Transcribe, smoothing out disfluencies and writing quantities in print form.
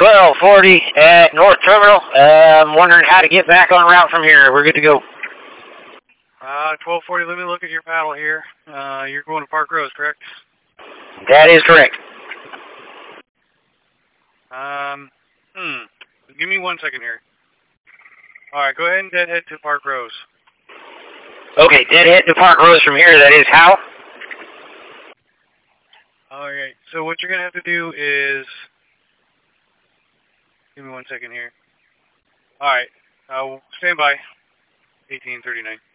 1240 at North Terminal. I'm wondering how to get back on route from here. We're good to go. 1240, let me look at your paddle here. You're going to Park Rose, correct? That is correct. Give me 1 second here. Alright, go ahead and deadhead to Park Rose. Okay, deadhead to Park Rose from here. That is how? Alright, so what you're going to have to do is... Give me 1 second here. Alright, stand by. 1839.